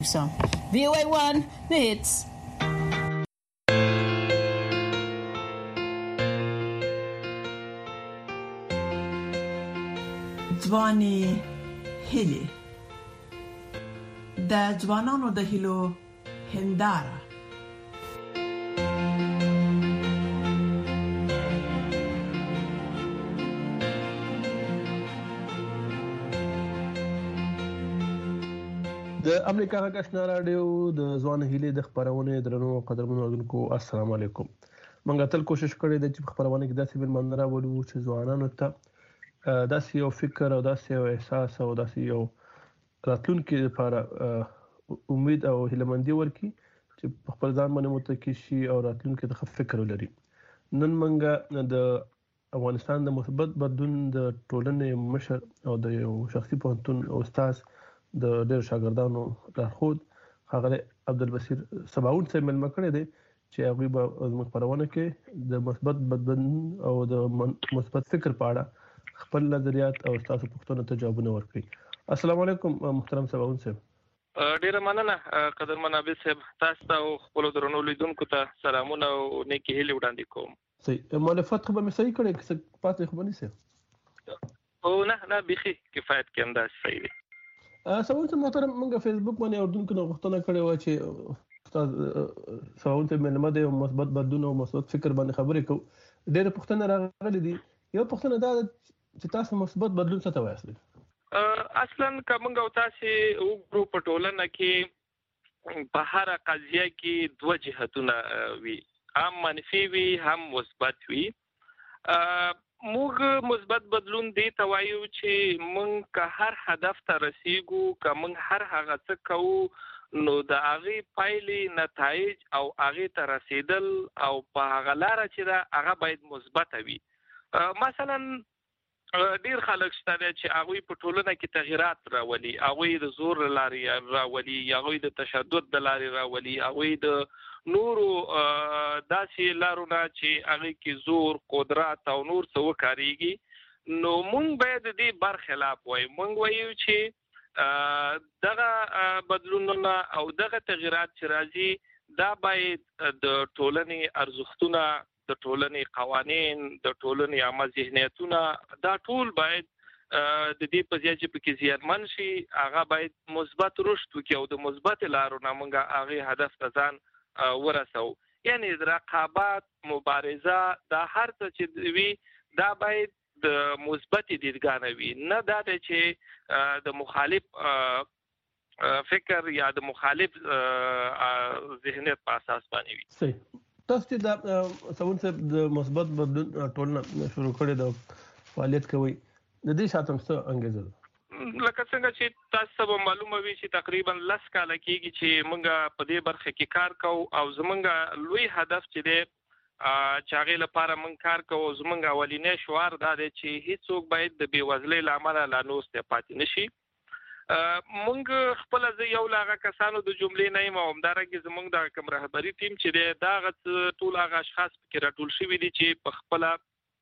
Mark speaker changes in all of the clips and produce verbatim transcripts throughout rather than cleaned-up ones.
Speaker 1: So, V O A one, the hits.
Speaker 2: ځواني هیلې د ځوانانو د هیلو هنداره.
Speaker 3: د امریکا غږ آشنا رادیو د ځوان هیلې د خبرونه درنو قدرمنو اورونکو السلام علیکم. موږ تل کوشش کړی د چې خبرونه کې داسې بل منره ولو چې ځوانانو ته داسې یو فکر او داسې یو احساس او داسې یو راتلونکي لپاره امید او هیلهمندي ورکړي چې خپل ځان باندې متکی شي او راتلونکي ته فکر ولري. نن موږ د افغانستان د مثبت بدلون د ټولنې مشر او د یو شخصي پوهنتون استاد د ډېر شاګردانو لارښود ښاغلی عبدالبصیر سباوون صاحب مېلمه کړی دی چې هغوی به زموږ خپرونه کې د مثبت بدلون او د مثبت فکر په اړه خپل نظریات او ستاسو پوښتنو ته ځوابونه ورکړي. السلام علیکم محترم سباوون صاحب.
Speaker 4: ډیره مننه قدرمن عابد صاحب. تاسو ته خپل درنو لیدونکو ته سلامونه او نیکی هیلې وړاندې کوم.
Speaker 3: صحیح مؤلفات خو به مې صحیح کړی که څه پاتې خو به نه سي
Speaker 4: او نه نه بیخي کفایت کې همداسې صحیح دی.
Speaker 3: سباوون صاحب محترم موږ فیسبوک باندې اردوونکو نه غوښتنه کړې وه چې استاد سباوون صاحب مېلمه دی او مثبت بدلون او مثبت فکر باندې خبرې کوو. ډېرې پوښتنې راغلې دي. یو پوښتنه دا ده چې تاسو مثبت بدلون څه ته وایاست؟
Speaker 4: اصلا که موږ او تاسې وګورو په ټولنه کې په هره قضیه کې دوه جهتونه وي، هم منفي وي هم مثبت وي. موږ مثبت بدلون دی ته وایو چې موږ که هر هدف ته رسیږو، که موږ هر هغه څه کوو نو د هغې پایلې نتایج او هغې ته رسیدل او په هغه لاره چې ده هغه باید مثبته وي. مثلا ډیر خلک شته دی چې هغوی په ټولنه کې تغییرات راولي، هغوی د زور له لارې راولي، هغوی د تشدد د لارې راولي، هغوی د نورو داسې لارو نه چې هغې کې زور، قدرت او نور څه وکارېږي. نو موږ باید د دې برخلاف وایو. موږ وایو چې دغه بدلونونه او دغه تغییرات چې راځي دا باید د ټولنې ارزښتونه، د ټولنې قوانین، د ټولنې عامه ذهنیتونه، دا ټول باید د دې په ځای چې پکې زیانمن شي هغه باید مثبت رشد وکړي او د مثبت لارو نه موږ هغې هدف ته ځان ورسو. یعنی رقابت، مبارزه، دا هر څه چې وي دا باید د مثبت دیدګاه نه وي، نه دا دی چې د مخالف فکر یا د مخالف ذهنیت په اساس باندې وي.
Speaker 3: صحیح. تاسو چې د سباوون صاحب د مثبت بدلون ټولنه شروع کړې ده فعالیت کوي، د دې شاته څه انګېزه ده؟
Speaker 4: لکه څنګه چې تاسو به معلومه وي چې تقریبا لس کاله کېږي چې موږ په دې برخه کې کار کوو او زموږ لوی هدف چې دی چې هغې لپاره موږ کار کوو، زموږ اولینی شعار دا دی چې هیڅوک باید د بېوزلۍ له امله لا نوستی پاتې نه شي. مونږ خپل زه یو له هغه کسانو د جملې نه یم او همدارنګې زموږ د کوم رهبري ټیم چې دی دا هغه ټول هغه اشخاص پکې راټول شوي دي چې په خپله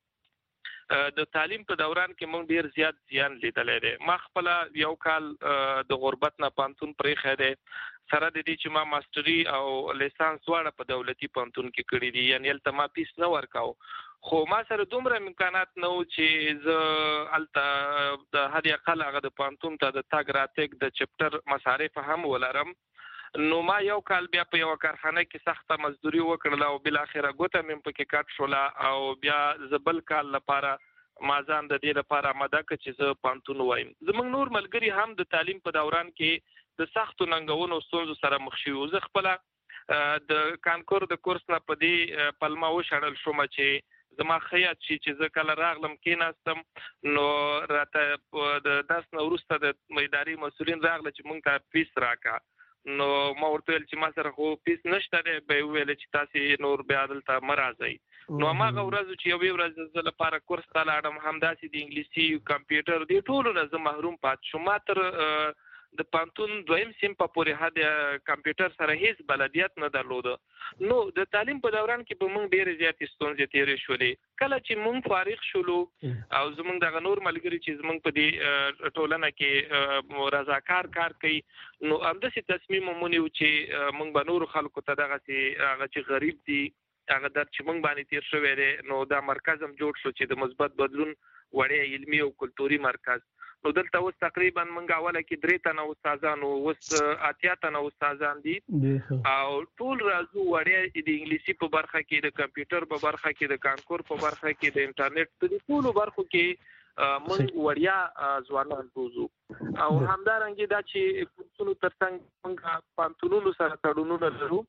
Speaker 4: د تعلیم په دوران کې مونږ ډېر زیات زیان لیدلی دی. ما خپله یو کال د غربت نه پوهنتون پرېښی دی، سره د دې چې ما ماسټري او لیسانس دواړه په دولتي پوهنتون کې کړي دي، یعنې هلته ما فیس نه ورکاو. خو ما سره دومره امکانات نه و چې زه هلته د حد اقل هغه د پوهنتون ته د تګ راتګ د چپټر مصارف هم ولرم. نو ما یو کال بیا په یوه کارخانه کې سخته مزدوري وکړله او بالاخره ګوته مې پکې کټ شوله او بیا زه بل کال لپاره ما ځان د دې لپاره آماده کړ چې زه پوهنتون ووایم. زموږ نور ملګري هم د تعلیم په دوران کې د سختو ننګونو ستونزو سره مخ شوي وو. زه خپله د کانکور د کورس نه په دې پلمه وشړل شومه چې زما ښه یاد شي چې زه کله راغلم کېناستم نو راته د درس نه وروسته د ادارې مسؤلین راغله چې موږ ته فیس راکړه. نو ما ورته ویل چې ما سره خو فیس نشته دی. به یې وویل چې تاسې نور بیا دلته مه راځئ. نو هماغه ورځ چې یوې ورځ زه لپاره کورس ته لاړم، همداسې د انګلیسي، کمپیوټر دې ټولو نه زه محروم پاتې شوم. ما تر د پانتون دویم سیم په پورې حد کمپیوټر سره هیڅ بلدیت نه درلوده. نو د تعلیم په دوران کې به موږ ډېرې زیاتې ستونزې تېرې شولې. کله چې موږ فارغ شولو او زموږ دغه نور ملګري چې زموږ په دې ټولنه کې رضاکار کار کوي نو همداسې تصمیم ونیو چې موږ به نورو خلکو ته دغسې هغه چې غریب دي هغه درد چې موږ باندې تېر شوی دی نو دا مرکز هم جوړ شو چې د مثبت بدلون وړیا علمي او کلتوري مرکز. نو دلته اوس تقریبا موږ اوله کې درې تنه استادان او اوس اتیا تنه استادان دي او ټول راځو وړیا د انګلیسي په برخه کې د کمپیوټر په برخه کې د کانکور په برخه کې د انټرنیټ په ټولو برخو کې موږ وړیا ځوانان روزو او همدارنګه دا چې کورسونو ترڅنګ موږ پانتونونو سره تړونونه لرو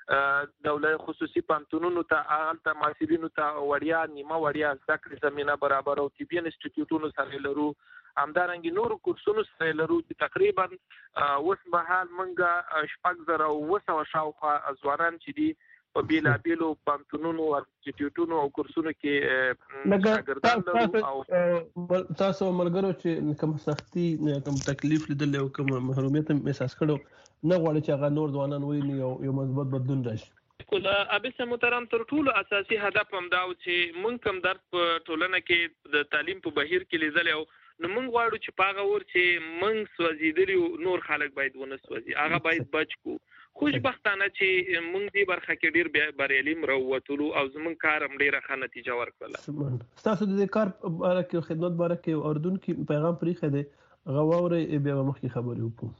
Speaker 4: دولت خصوصي پانتونونو ته هلته محصلینو ته وړیا نیمه وړیا زده کړې زمینه برابر او طبي انسټیټیوټونو سره لرو همدارنګه نورو کورسونو سره لرو چې تقریبا اوس مهال موږ شپږ زره اوه سوه شاوخوا ځوانان چې دي په بیلابیلو پانتونونو او انسټیټیوټونو او کورسونو کې شاګردان لرو او
Speaker 3: تاسو ملګرو چې کوم سختي کوم تکلیف لیدل او کوم محرومیت احساس کړو نه غواړي چې هغه نور ځوانان ویني او یو مثبت بدلون راشي.
Speaker 4: کله ابي سم محترم تر ټولو اساسي هدف هم دا و چې مونږ کوم درس په ټولنه کې د تعلیم په بهیر کې لیدل او نو مونږ غواړو چې پاغه ور چې مونږ سوځیدلی نور خلک باید ونه سوځي هغه باید بچ کو. خوشبختانه چې مونږ دې برخه کې ډیر بریالي مروتلو او زمونږ کار هم ډیره ښه نتیجه ورکړه.
Speaker 3: تاسو د کار باره کې خدمت باره کې اردن کې پیغام پرې خده غواوري بیا مخکې خبرې وکړو.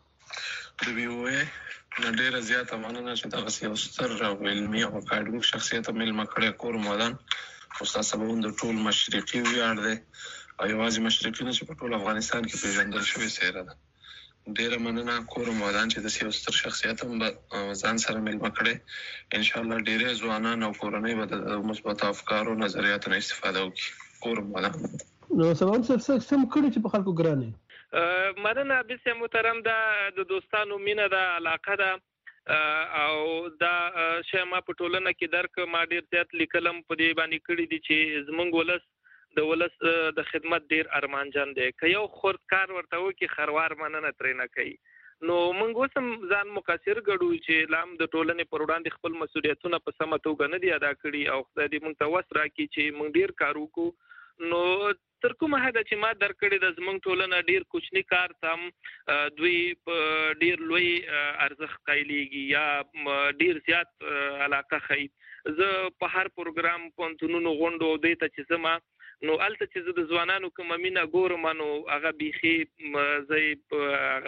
Speaker 5: د بي او اي ډیره زیاته مننه چې دغه یو ستر او علمي او اکاډمیک شخصیت مېلمه کړی کور مودان استاد سباوند د ټول مشرقي ویاړ دی او یوازې مشرقي نه چې په ټول افغانستان کې پیژندل شوې څیره ده. ډیره مننه کور مودان چې د یو ستر شخصیت هم ځان سره مېلمه کړی. ان شاء الله ډیره ځوانان او کورنۍ به د مثبت افکارو نظریاتو نه استفاده وکړي. کور مودان
Speaker 3: نو سباوند څه سم کړی چې په خلکو ګرانه
Speaker 4: مننه بسم محترم دا د دوستانو مینه دا علاقه ده او دا شی ما په ټولنه کې درک ما ډیر زیات لیکلم په دې باندې کړی دي چې زمونږ ولس د ولس د خدمت ډیر ارمانجن دی که یو خرد کار ورته وکړي خروار مننه ترې نه کوي. نو موږ اوس هم ځان مقصر ګڼو چې لام د ټولنې پر وړاندې خپل مسؤلیتونه په سمه توګه نه دي ادا کړي او خدای دې موږ ته وس راکړي چې موږ ډیر کار وکړو. نو تر کومه حده چې ما درکړې د زموږ ټولنه ډیر کوچنی کار تم دوی په ډیر لوی ارزښت قایلیږي یا ډیر زیات علاقه ښیي. زه په هر پروګرام پوهنتونونو غونډو دی ته چې زما نو الته چې زه د ځوانانو کومه مینه ګورم نو هغه بیخي زه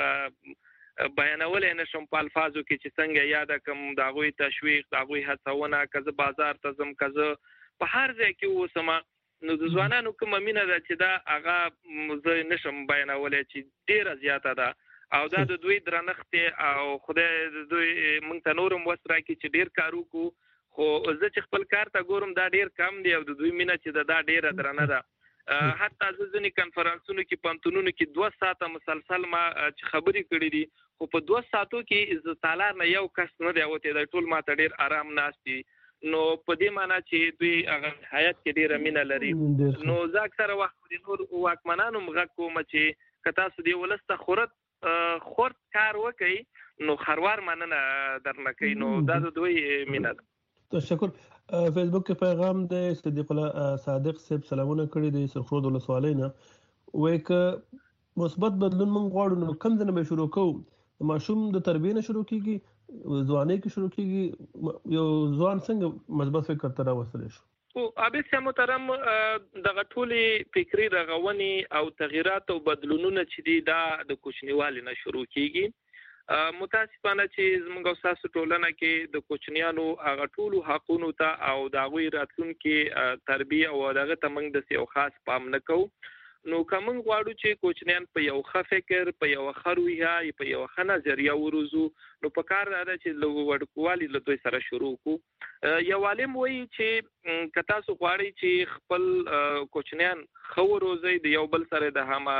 Speaker 4: هغه بیانولی نه شم په الفاظو کې چې څنګه یاده کوم د هغوی تشویق د هغوی هڅونه که زه بازار ته ځم که زه په هر ځای کې اوسم نو د ځوانانو کومه مینه ده چې دا هغه زه نشم بیانولی چې ډیره زیاته ده او دا د دوی درنښت او خدای د دوی موږ ته نور هم وس راکړي چې ډیر کار وکړو. خو زه چې خپل کار ته ګورم دا ډیر کم دی او د دوی مینه چې ده دا ډیره درنه ده. حتی زه ځینې کنفرانسونو کې پوهنتونونو کې دوه ساعته مسلسل ما چې خبرې کړي دي خو په دوه ساعتو کې زه تالار نه یو کس نه دی وتی دی ټول ما ته ډیر آرام ناست دي. نو په دې معنی چې دوی هغه حیات کې ډیره مینه لري. نو زه اکثره وخت د نور واکمنانو غږ کوم چې که تاسو دې ولس ته خورد خورد کار وکړئ نو خروار مننه درنه کوي. نو دا د دوی مینه ده.
Speaker 3: تشکر. فیسبوک کې پیغام د صدیق الله صادق صاحب سلامونه کړي دي سرخود ولسوالۍ نه وایي که مثبت بدلون موږ غواړو نو کوم ځای نه به شروع کوو. د ماشوم د تربیې نه شروع کیږي ځوانۍ کې شروع کیږي یو ځوان څنګه مثبت فکر ته راوستلی شو.
Speaker 4: او ابي محترم دغه ټولې فکري رغونې او تغییرات او بدلونونه چې دي دا د کوچنیوالي نه شروع کیږي. متاسفانه چې زموږ تاسو ټولنه کې د کوچنیانو هغه ټولو حقونو ته او د هغوی راتلونکي تربیه او دغه ته موږ داسې یو خاص پام نه کوو. نو که موږ غواړو چې کوچنیان په یو ښه فکر په یوه ښه روحیه په یوه ښه نظریه وروزو نو په کار دا ده چې له وړوکوالي له دوی سره شروع کړو. یو عالم وایي چې که تاسو غواړئ چې خپل کوچنیان ښه وروزئ د یو بل سره د هم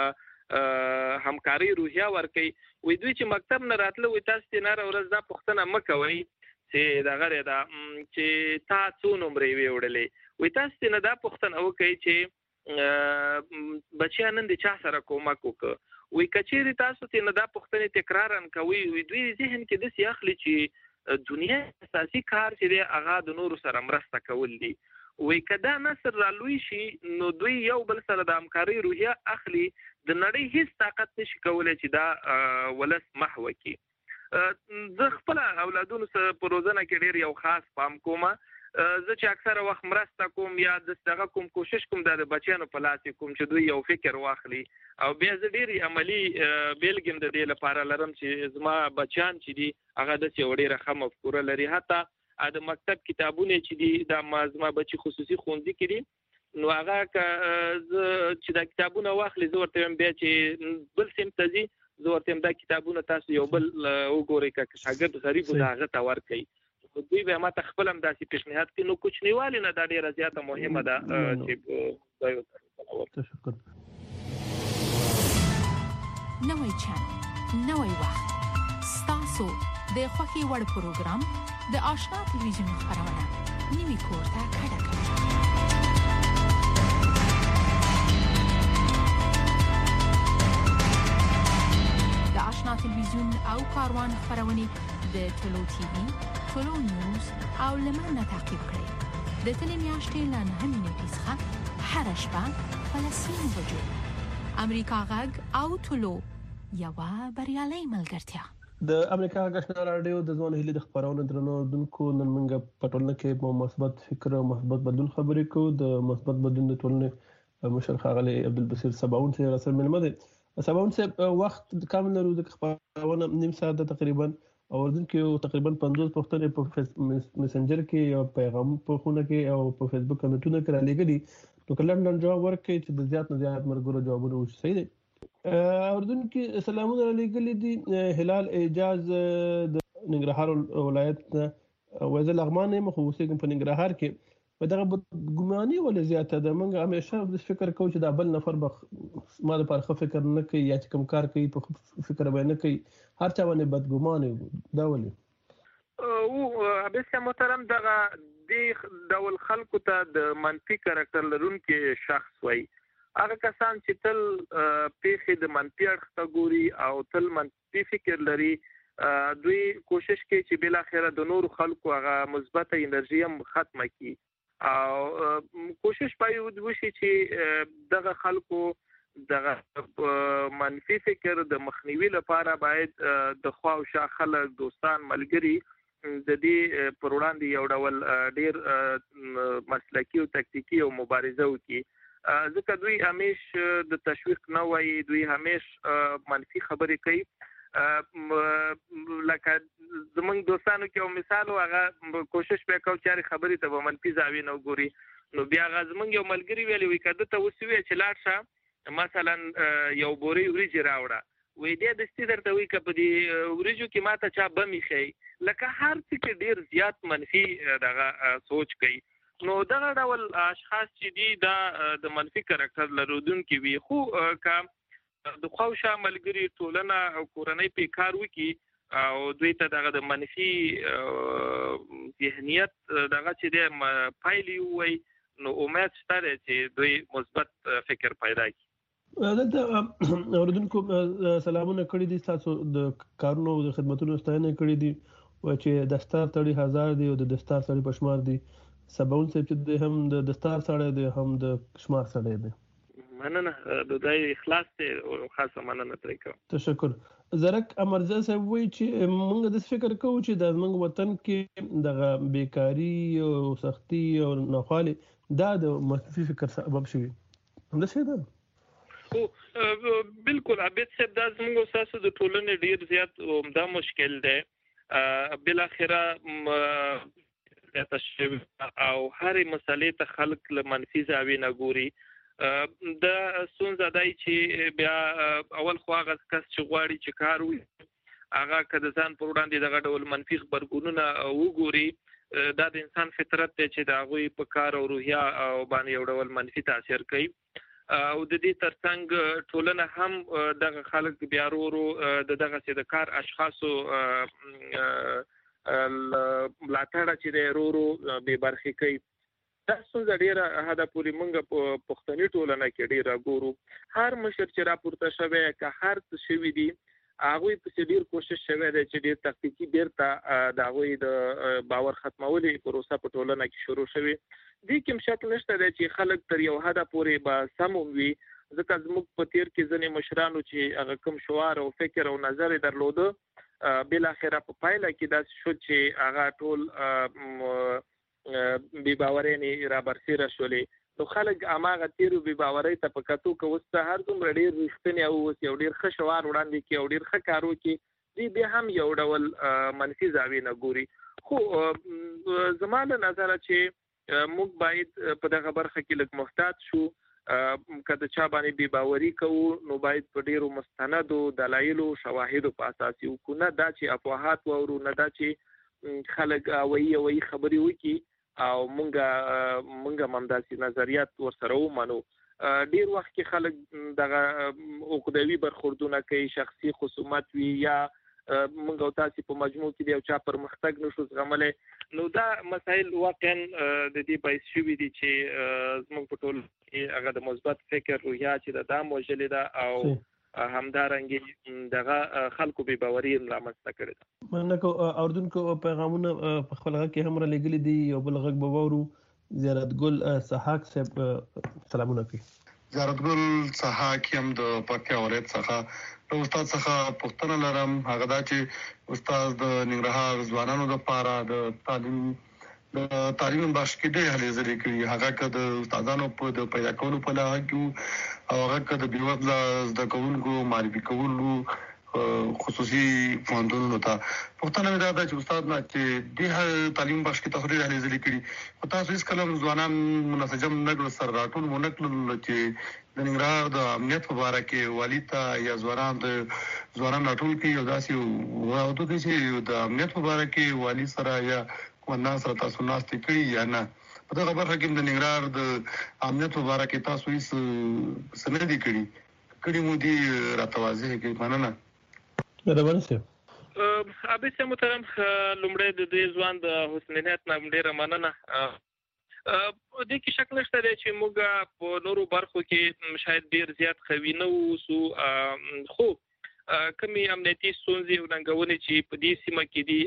Speaker 4: همکاري روحیه ورکوي وایي دوی چې مکتب نه راتله وایي تاسو ترې هره ورځ دا پوښتنه مه کوئ چې دغه دی ده چې تا څو نمرې وې وړلې وایي تاسو ترې نه دا پوښتنه وکړئ چې بچیا نن د چا سره کومک وکړه وی کچېری تاسو ته نه دا پوښتنه تکرارن کوي وی دوی ذهن کې د سیاخلي چې دنیا اساسي کار چې دی هغه د نورو سره مرسته کول دي وی کدا نصر رالوي شي نو دوی یو بل سره د همکاري روحیه اخلي د نړۍ هیڅ طاقت نشي کولای چې دا ولس محو کړي زه خپل اولادونو سره په روزنه کې ډېر یو خاص پام کوم زه چې اکثره وخت مرسته کوم یا دغه کوم کوشش کوم د بچیانو په لاس کوم چې دوی یو فکر واخلي او بیا زه ډېر عملی بیلګم د دې لپاره لرم چې زما بچیان چې دي هغه د څه ډېره ښه مفکوره لري حتی د مکتب کتابونه چې دي د زما بچي خصوصي ښوونځي کې دي نو هغه چې دا کتابونه واخلي زه ورته وایم بیا چې بل سیم ته ځي زه ورته وایم دا کتابونه تاسو یو بل وګورئ که شاګرد غریب و هغه ته ورکړئ دوی به ما ته خپل هم داسې پیشنهاد کوي نو کوچنیوالي نه دا ډېره زیاته مهمه ده چې
Speaker 3: تشکر
Speaker 6: نوی چینل نوی وخت ستاسو د خوښي وړ پروګرام د آشنا ټلویزیون خبرونه نوی کور ته کډه کړئ د آشنا ټلویزیون او کاروان خبرونه د ټولو ټي وي ټولو نیوز او لمنه تعقیب کړئ د تلې میاشتې له نهمې نیټې څخه هره شپه په لسمه بجو امریکا غږ او ټولو یوه بریالۍ ملګرتیا
Speaker 3: د امریکا غږ آشنا راډیو د ځوان هیلې د خبرونو درنو اوریدونکو نن موږ په ټولنه کې په مثبت فکر او مثبت بدلون خبرې کوو د مثبت بدلون د ټولنې مشر ښاغلی عبدالبصیر سباون چې راسره ملمه دی سباون صاحب وخت کم لرو د خبرونه نیم ساعت تقریبا او اوردونکو تقریبا پنځوس پوښتنې په میسنجر کې او پیغام په خونه کې او په فیسبوک کمنټونه کې را لېږلي نو کله نن جواب ورکړي چې د زیات نه زیات مرګورو جوابونه وشي صحیح دی اوردونکو سلامونه را لېږلي دي هلال اعجاز د ننګرهار ولایت وزیر لغمان مخ اوسېږم په ننګرهار کې په دغه ګماني ولې زیاته ده موږ همیشه د فکر کوو چې دا بل نفر به ما لپاره ښه فکر نه کوي یا چې کوم کار کوي په فکر به نه کوي هر چا باندې بدګمانه دا ولې
Speaker 4: او ابسه محترم دغه د ډول خلکو ته د منفي کریکټر لرونکي شخص وای هغه کسان چې تل پیخي د منفي اړخ ته ګوري او تل منفي فکر لري دوی کوشش کوي چې بل اخره د نور خلکو هغه مثبت انرژي هم ختمه کړي او کوشش باید وشي چې دغه خلکو دغه منفي فکر د مخنیوي لپاره باید د خوا او شا خلک دوستان ملګري د دې پر وړاندې یو ډول ډیر مسلکی او تکتیکی او مبارزه وکړي ځکه دوی همیش د تشویق نه وایي دوی همیش منفي خبرې کوي لکه زمونږ دوستانو کې یو مثال هغه کوشش وکاو چې خبرې ته به منفي زاویې نه وګوري نو بیا هغه زمونږ یو ملګری ویلي وي که ده ته وسوي چې لاړ شه مثلا یو بورۍ وریجې راوړه وی دې دستي درته وي که په دې وریجو کې ما ته چا بم ایښی لکه هر څه کې ډېر زیات منفي دغه سوچ کوي نو دغه ډول اشخاص چې دي دا د منفي کرکټر لرونکي وي خو که د خواوشا ملګری ټولنه او کورنۍ په کار وکي او دوی ته دغه د منفي ذهنیت دغه چې د پایلې وي نو امید شته چې دوی مثبت فکر پیدا کړي
Speaker 3: دلته اوردونکو سلامونه کړي دي تاسو د کارونو د خدماتونو ستاینه کړي دي چې دستار تړي هزار دی او د دستار تړي پشمار دي سباون صاحب چې هم د دستار سره دی هم د شمار سره دی
Speaker 4: مننه د دای اخلاص ته خاصه مننه ترې کوم
Speaker 3: تشکر زرک امرزه صاحب وی چې موږ د فکر کوو چې د موږ وطن کې د بیکاری او سختی او ناخوالي دا د منفي فکر سبب شوی هم څه ده
Speaker 4: او بالکل عبد صاحب دا زموږ اساس د ټولنې ډیر زیات عمده مشکل ده بل اخره تشریح او هر مسلې ته خلق له منفي زاویې نه ګوري د ستونزه دای چې بیا اول خو هغه کس چې غواړي چې کار وکړي هغه که د ځان پر وړاندې دغه ډول منفي غبرګونونه وګوري دا د انسان فطرت دی چې د هغوی په کار او روحیه او باندې یو ډول منفي تاثیر کوي او د دې ترڅنګ ټولنه هم دغه خلک بیا ورو ورو د دغسې د کار اشخاصو ملاتړه چې دی ورو ورو بې برخې کوي دا څنګه ډیره حدا پوری مونږ په پښتني ټولنه کې ډیره ګورو هر مشر چې راپورته شوی که هر څه شوی دی هغه په ډیر کوشش شوی دی چې ډیر تحقیقي بیرته دا غوي د باور ختمولې پروسه په ټولنه کې شروع شوی دي کوم شک نشته چې خلک تر یو حدا پوری به سمون وي ځکه زموږ په تیر کې ځنې مشرانو چې هغه کوم شعار او فکر او نظر درلوده بل اخره په پایله کې دا شو چې هغه ټول بي باورې را برسېره شولې نو خلک اماغه تیرو بي باورې ته په کتو کې وسته هر څومره ډیر رښتینی او یو ډیر ښه شعار وړاندې کې او ډیر ښه کارو کې دی به هم یو ډول منفي زاویه نه ګوري خو زماله نظر چې موږ باید په دغه برخه کې لږ محتاط شو کله چا باندې بي باوري کوو نو باید په ډیرو مستندو دلایلو شواهدو په اساس یو کو نه دا چې افواهات وورو نه دا چې خلک وایي وایي خبري وکي او مونږه مونږه ممداسي نظریات ورسره ومنو ډیر وخت کې خلک دغه عقدوي برخوردونه کوي شخصي خصومت وی یا مونږ تاسو په مجموع کې دی او چا پرمختګ نشو زغملې نو دا مسائل واقعا د دې باعث شوي دي چې زموږ په ټول کې هغه د مثبت فکر روحیه چې د دام وجلې ده او همدارنګه دغه خلکو به باوري رامنځته کړي ده
Speaker 3: منکو اوردونکو پیغامونه په خپل غږ کې هم را لګلې دي یو بل غږ به وورو زیارت ګل سحاق صاحب سلامونه کوي
Speaker 7: زیارت ګل سحاق هم د پکې اورید څخه استاد څخه پوښتنه لرم هغه دا چې استاد د ننګرهار ځوانانو لپاره د تعلیم د تعلیم بخش کې د هلي ځلې کوي هغه که د استادانو په د پیدا کولو په لاره کې او هغه که د بیوزله زده کوونکو معرفي کولو خصوصي فوندونو ته پوښتنه مې دا ده چې استاد نه چې د تعلیم بخش کې تاسو ډېر هلي ځلې کړي خو تاسو هیڅ کله ځوانان منسجم نه کړل سره راټول مو نه کړل چې د ننګرهار د امنیت په اړه کې والي ته یا ځوانان د ځوانان راټول کې یو داسې وایو چې د امنیت په اړه کې والي سره یا کومه سره تاسو ناستې کړي یا نه په دغه برخه کې د ننګرهار د امنیت په اړه کې تاسو هیڅ سند دي کړي کړي مو دي راته کې مننه
Speaker 3: ربانه سي
Speaker 4: ابي سم محترم لومړی د دې ځوان د حسنیت نام ډیره مننه د کې شک نشته چې موږ په نورو برخو کې شاید ډیر زیات خوي نه وسو خو کمی امنیتي ستونزې او ننګونې چې په دې سیمه کې دي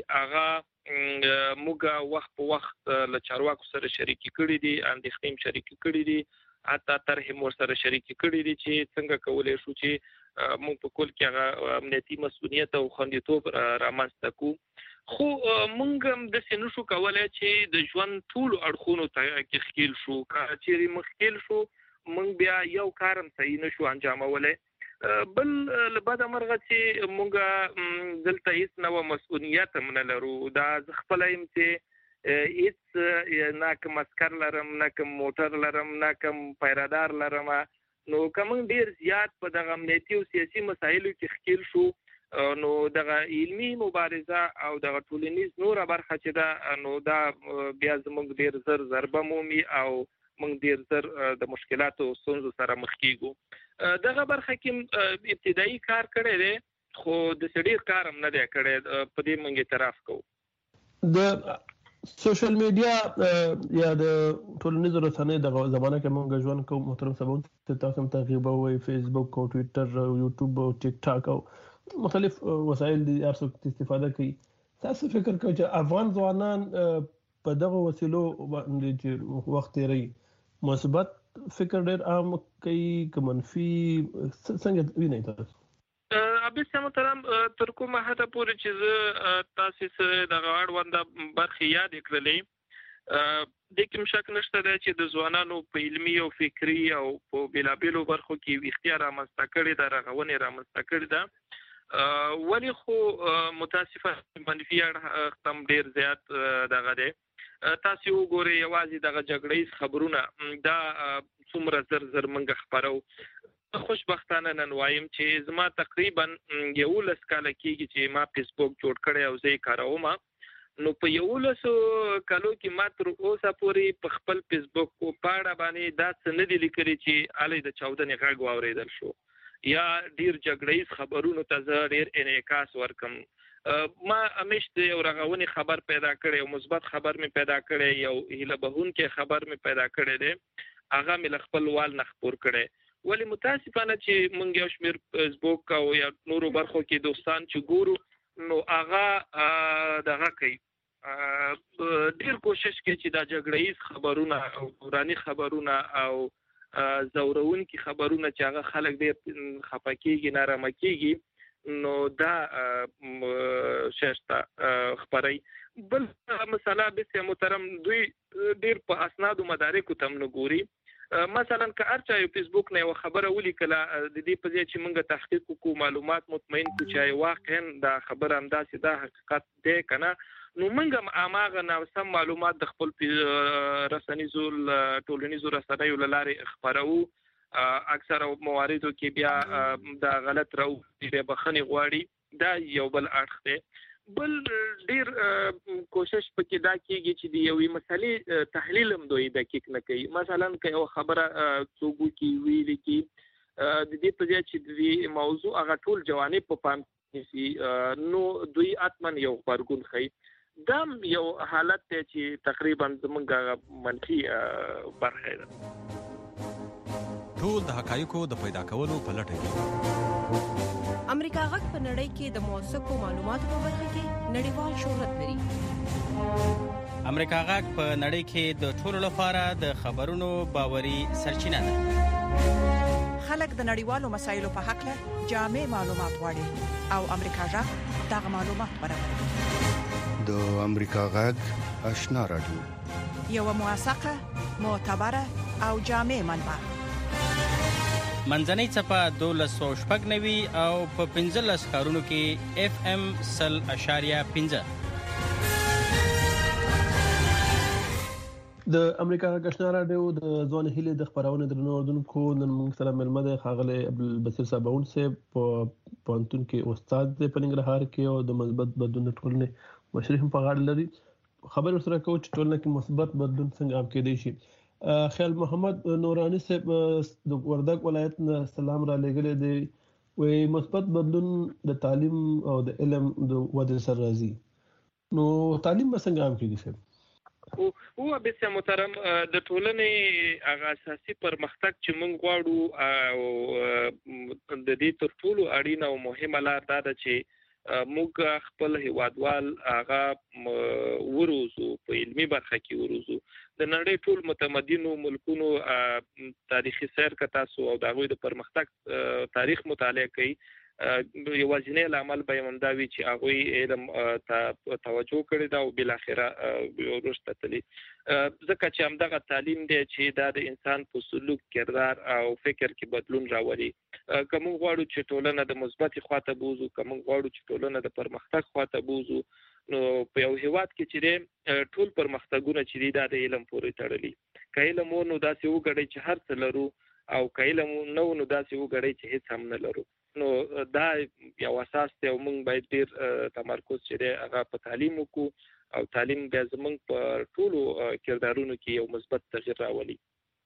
Speaker 4: هغه موږ وخت په وخت له چارواکو سره شریکي کړي دي اندېښنې شریکي کړي دي حتی ترهم ورسره شریکي کړي دي چې څنګه کولای شو چې موږ په کول کې هغه امنیتي مسؤلیت او خوندیتوب رامنځته کوو خو موږ هم داسې نشو کولی چې د ژوند ټولو اړخونو ته کې ښکیل شو که چیرې موږ ښکیل شو موږ بیا یو کار هم صحیح نشو انجامولی بل له بده مرغه چې موږ دلته هېڅ نوع مسؤلیت هم نه لرو دا زه خپله یم چې هېڅ نه کوم عسکر لرم نه کوم موټر لرم نه کوم پیرادار لرم نو که موږ ډېر زیات په دغه امنیتي او سیاسي مسایلو کې ښکیل شو نو دغه علمي مبارزه او دغه ټولنیز نوره برخه چې ده نو دا بیا زموږ ډېر زر ضربه مومي او موږ ډېر زر د مشکلاتو او ستونزو سره مخ کېږو دغه برخه کې ابتدایي کار کړی دی خو داسې ډېر کار هم نه دی کړی په دې موږ اعتراف کوو
Speaker 3: د سوشل میډیا یا د ټولنیزو رسنیو د زمانه کې موږ ژوند کوو محترم صاحب ته تاسو هم تعقیب او فیسبوک او ټویټر او یوټیوب او ټیک ټاک او مختلف وسایل دي تاسو استفاده کوي تاسو فکر کوئ چې افغان ځوانان په دغه وسیلو باندې چې وخت تیري مثبت فکر ډېر عام کوي که منفي څنګه وینئ تاسو
Speaker 4: ابي سم محترم تر کومه حده پورې چې زه تاسو سره دغه اړونده برخې یاد کړلې د کوم شک نشته چې د ځوانانو په علمي او فکری او په بلابلو برخو کې اختیار رامنځته کړي دا رغونې رامنځته کړي دا ولی خو متاسفانه منفي اړخ تم ډیر زیات دغه دی تاسو وګورئ یوازې دغه جګړې خبرونه دا څومره زر زر منګه خبرو خوشبختانه نن وایم چې زما تقریبا یولس کاله کېږي چې ما فیسبوک جوړ کړی او زه یې کاروم نو په یولسو کالو کې ما تر اوسه پورې په خپل فیسبوک پاڼه باندې دا څه نه دي لیکلي چې هلئ د چاودنې غږ واورېدل شو یا ډېر جګړیز خبرونو ته زه ډېر انعکاس ورکړم ما همیش د یو رغونې خبر پیدا کړی یو مثبت خبر می پیدا کړی یو هیله بهونکې خبر می پیدا کړی دی هغه مې له خپل وال نه خپور کړی ولې متاسفانه چې موږ یو شمېر فیسبوک او یا نورو برخو کې دوستان چې ګورو نو هغه دغه کوي ډېر کوشش کوي چې دا جګړه ییز خبرونه او دوراني خبرونه او زورونکي خبرونه چې هغه خلک ډېر خفه کېږي نارامه کېږي نو دا ششته خبري بل مثلا به محترم دوی ډېر په اسناد او مدارکو تم نه ګوري مثلا که ارچا یو فیسبوک نه یو خبره ولیکله د دې په ځای چې موږ تحقیق وکړو معلومات مطمئن کړو چې واقعا دا خبره همداسې دا حقیقت دی کنه نو موږ هم هغه ناسم معلومات د خپل رسنیزو ټولنیزو رسنیو له لارې خپروو اکثره مواردو کې بیا دا غلط راو بیا بخښنې غواړي دا یو بل اړخ دی بل ډیر کوشش پکې دا کېږي چې د یوې مسلې تحلیل هم دوی دقیق نه کوي مثلا که یو خبره څوک وکړي ویلي کړي د دې په ځای چې د دې موضوع هغه ټول جوانب په پام نیسي نو دوی حتما یو غبرګون ښیي دا یو حالت دی چې تقریبا زموږ منفي برخه ده
Speaker 8: ټول د حقایقو د پیدا کولو په لټه کې
Speaker 9: امریکا غږ په نړۍ کې د موثقو معلوماتو په برخه کې نړیوال شهرت لري.
Speaker 10: امریکا غږ په نړۍ کې د ټولو لپاره د خبرونو باوري سرچینه ده.
Speaker 11: خلک د نړیوالو مسایلو په حق له جامع معلومات غواړي او امریکا غږ دغه معلومات برابروي.
Speaker 12: د امریکا غږ آشنا راډیو
Speaker 11: یو موثقه معتبره او جامع منبع
Speaker 10: منځنۍ چپه دولس سوه شپږ نوي او په پنځلس ښارونو کې اف ام سل اشاریه پنځه
Speaker 3: د امریکا غږ آشنا راډیو د ځوان هیلې د خبرونې درنو اوردونکو نن موږ سره ملمه ده ښاغلی عبدالبصیر صابون صاحب په پوهنتون کې استاد دی په ننګرهار کې او د مثبت بدلون د ټولنې مشري هم په غاړه لري خبرې ورسره کوو چې ټولنه کې مثبت بدلون څنګه عام کېدی شي خیال محمد نورانی صاحب د وردګ ولایت نه سلام را لېږلی دی وایي مثبت بدلون د تعلیم او د علم د ودې سره راځي نو تعلیم به څنګه عام کېږي صاحب
Speaker 4: او او به محترم د ټولنې هغه اساسي پرمختګ چې موږ غواړو او د دې تر ټولو اړینه او مهمه لار دا ده چې موږ خپل هیوادوال هغه وروزو په علمي برخه کې وروزو د نړۍ ټول متمدنو ملکونو تاریخي سیر کا تاسو او د هغوی د پرمختګ تاریخ مطالعه کوي یوازینی عمل به همدا وي چې هغوی علم ته توجه کړې ده او بالاخره وروسته تللي ځکه چې همدغه تعلیم دی چې دا د انسان په سلوک کردار او فکر کې بدلون راولي که موږ غواړو چې ټولنه د مثبتې خواته بوځو که موږ غواړو چې ټولنه د پرمختګ خواته بوځو نو په یو هیواد کې چې دی ټول پرمختګونه چې دي دا د علم پورې تړلي که علم و نو داسې وګڼئ چې هر څه لرو او که علم نه و نو داسې وګڼئ چې هیڅ هم نه لرو نو دا یو اساس دی او موږ باید ډېر تمرکز چې دی هغه په تعلیم وکړو او تعلیم بیا زموږ په ټولو کردارونو کې یو مثبت تغیر راولي.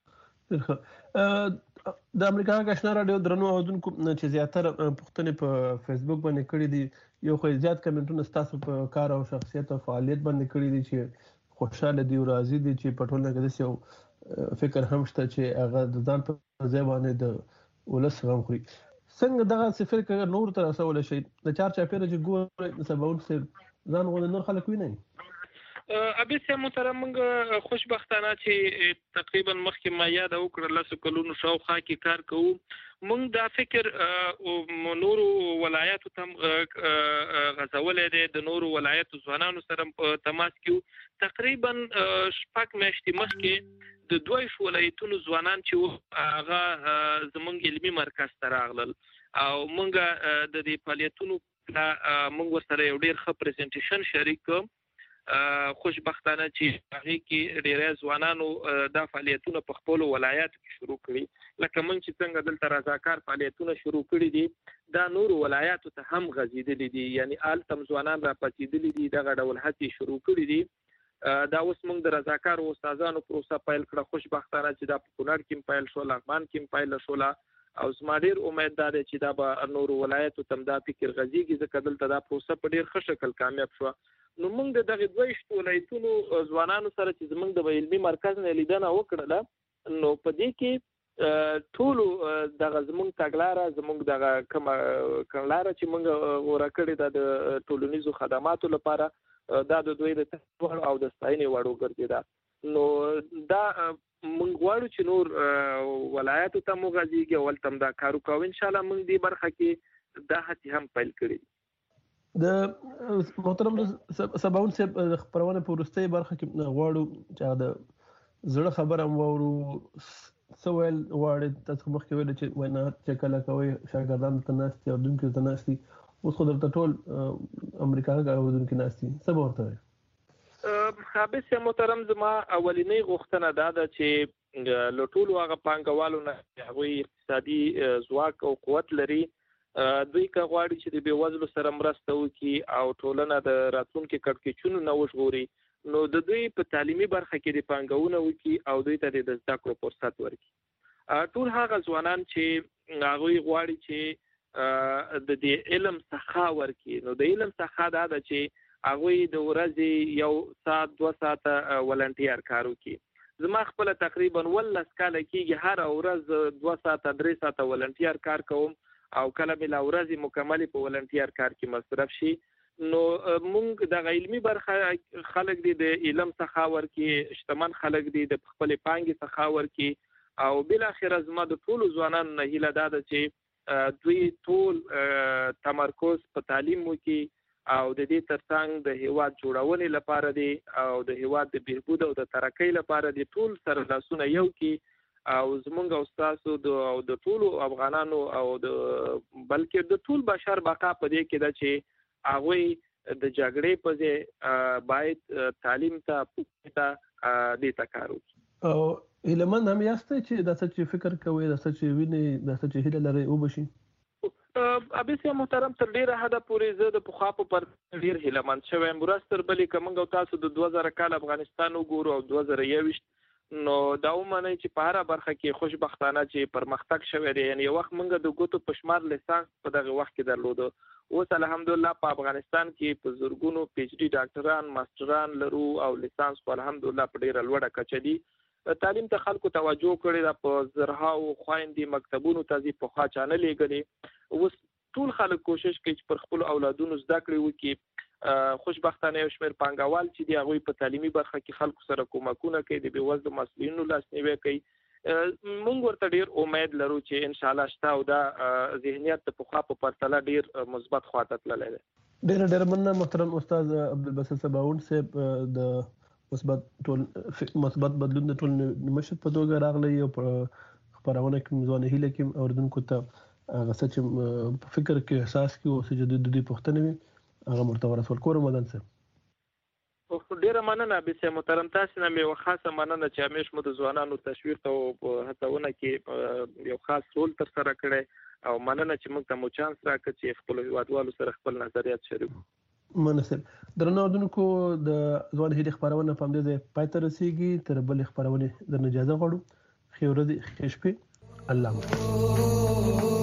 Speaker 3: د امریکا غږ آشنا راډیو درنو اورېدونکو چې زیاتره پوښتنې په فیسبوک باندې کړي دي یو خو زیات کمنټونه ستاسو په کار او شخصیت او فعالیت باندې کړي دي چې خوشاله دي او راضي دي چې په ټولنه کې داسې یو فکر هم شته چې هغه د ځان په ځای باندې د ولس غم خوري څنګه دغه صفر کې نور تر رسول شي د چار چاپیره چې ګور سباون سه ځان غو نور خلک ویني
Speaker 4: ابي سه محترم موږ خوشبختانه چې تقریبا مخکې ما یاد او کړل لاسو کلونو شاوخوا کې کار کوو موږ دا فکر نورو ولایاتو تم غزولې دي د نورو ولایاتو ځوانانو سره تماس کې تقریبا شپږ میاشتې مخکې د دوی ولایتونو ځوانان چې هغه زمونږ علمي مرکز ته راغلل او موږ د دې فعالیتونو موږ سره یو ډېر ښه پریزنټیشن شریک کړ خوشبختانه چې هغه کې ډېر ځوانانو دا فعالیتونه په خپل ولایت کې شروع کړي لکه موږ چې څنګه دلته رضاکار فعالیتونه شروع کړي دي دا نور ولایاتو ته هم غځېدلي دي یعنی آلتم ځوانان را پاتېدلي دي دغه ډول هڅې شروع کړي دي دا اوس موږ د رضاکار استادانو پروسه پیل کړه خوشبختانه چې دا په کونړ کې پیل شو لغمان کې پیل شو او زما ډیر امید ده چې دا به نور ولایتو تم دا فکر غزيږي ځکه دلته دا پروسه په ډیر ښه شکل کامیاب شو. نو موږ د دغه دوه شتو ولایتونو ځوانانو سره چې زموږ د علمي مرکز نه لیدنه وکړله نو په دې کې ټول دغه زموږ تګلاره زموږ دغه کوم کړلاره چې موږ ورکړې د ټولنیزو خدماتو لپاره دا د دوی د تطور او د ستاینې وړو ګرځیدا. نو دا موږ غواړو چې نور ولایتو ته موږ غږیږي او تم دا کارو کوو ان شاء الله موږ دې برخه کې دا هڅې هم پیل کړې.
Speaker 3: د محترم سباون صاحب خبرونه په ورستۍ برخه کې غواړو چې د زړه خبره مورو سوال واړه تاسو مخکې ویل چې وینا چې کله کوي شاګردان ته ناشتي او دونکو ته ناشتي اوس خو درته ټول امریکا غواړي دونکو ناشتي څه ورته
Speaker 4: خابس محترم زما اولینی غوښتنه دا ده چې لټول هغه پانګوالو نه هغه اقتصادي ځواک او قوت لري دوی کا غواړي چې د بیوزلو سره مرسته وکړي او ټولنه د راتلونکو کړکېچونو نه وژغوري. نو د دوی په تعلیمي برخه کې د پانګونې وکړي او دوی ته د زده کړو فرصت ورکړي. ټول هغه ځوانان چې هغه غواړي چې د دې علم څخه ورکړي نو د علم څخه دا ده چې هغه د ورځې یو ساعت دوه ساعته ولنټیر کار وکړي. زما خپل تقریبا ولس کاله کېږي هر ورځ دوه ساعته درې ساعته ولنټیر کار کوم او کله مې لا ورځې مکمل په ولنټیر کار کې مصرف شي. نو مونږ د علمي برخه خلک دي د علم څخه ورکي شتمن خلک دي د خپل پانګې څخه ورکي او بل اخر زما د ټول ځوانان نه هیله ده چې دوی ټول تمرکز په تعلیم وکي او د دې ترڅنګ د هیواد جوړونې لپاره دي او د هیواد د بهبود او د ترقۍ لپاره دي ټول سره لاسونه یو کی او زمونږ او تاسو د د ټول افغانانو او د بلکې د ټول بشر بقا په دې کې ده چې هغه د جګړې په ځای باید تعلیم ته پوهه دې تکارو
Speaker 3: او علماء هم یاسته چې د څه چې فکر کوي د څه چې ویني د څه چې هیله لري او بشي.
Speaker 4: ابي محترم تر ډیره حدا پورې زه د پخوا پر ډیر هیلمن شوم مرستر بلې کومه تاسو د دوه زره کال افغانستان وګورو او دوه زره یوویشت نو دا ومنه چې په هر برخه کې خوشبختانه چې پرمختګ شوی دی. یعنی وخت موږ د ګوتو پښمار لیسانس په دغه وخت کې درلودو اوس الحمدلله په افغانستان کې په زورګونو پی ایچ ډي ډاکټران ماستران لرو او لیسانس په الحمدلله په ډیره لوړه کچه دي. تعلیم ته خلکو توجه کړې ده په زرهاو خويندې مکتبونو ته ځي په خوا چانه لګلې اوس ټول خلک کوشش کوي چې پر خپل اولادونو زده کړې وکړي. خوشبختانه یو شمېر پانګوال چې دی هغه په تعلیمي برخه کې خلکو سره کومکونه کوي د بیوزلو مسؤلینو لاسنیوي کوي. موږ ورته ډیر امید لرو چې ان شاء الله شته او دا ذهنیت په خوا په پرتله ډیر مثبت خواته تللی دی.
Speaker 3: ډیر ډیر مننه محترم استاد عبدالباسط سباون صاحب د مثبت ټول مثبت بدلون د ټول مشهد په توګه راغلی او خبرونه کوم ځوانه هیله کوم اوردونکو ته هغه څه چې فکر کې احساس کې او چې د دې پوښتنې وي هغه مرتبه رسول کورم مدن صاحب.
Speaker 4: خو ډیره مننه به محترم تاسو نه مې خاصه مننه چې همیش مو د ځوانانو تشویق ته او هڅونه کې یو خاص رول تر سره کړی او مننه چې موږ ته مو چانس راکړ چې خپل هیوادوالو سره خپل نظریات شریک کړو.
Speaker 3: مننه. درنو اردوونکو د ځوان هیله خبرونه په همدې ځای پای ته رسیږي. تر بل خبرونه درنه اجازه غواړو. خیر ورځې ښه شپه. الله مو